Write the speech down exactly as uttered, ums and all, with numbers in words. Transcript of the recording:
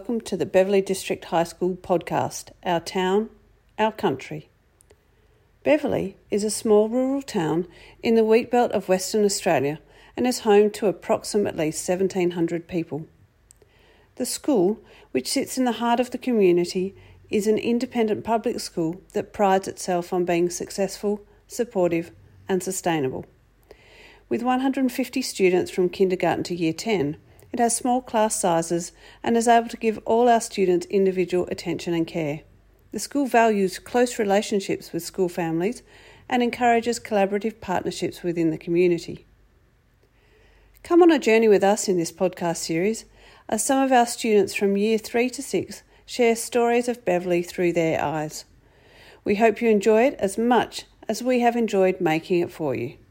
welcome to the Beverley District High School podcast, Our Town, Our Country. Beverley is a small rural town in the wheatbelt of Western Australia and is home to approximately seventeen hundred people. The school, which sits in the heart of the community, is an independent public school that prides itself on being successful, supportive and sustainable. With one hundred fifty students from kindergarten to year ten, it has small class sizes and is able to give all our students individual attention and care. The school values close relationships with school families and encourages collaborative partnerships within the community. Come on a journey with us in this podcast series as some of our students from year three to six share stories of Beverley through their eyes. We hope you enjoy it as much as we have enjoyed making it for you.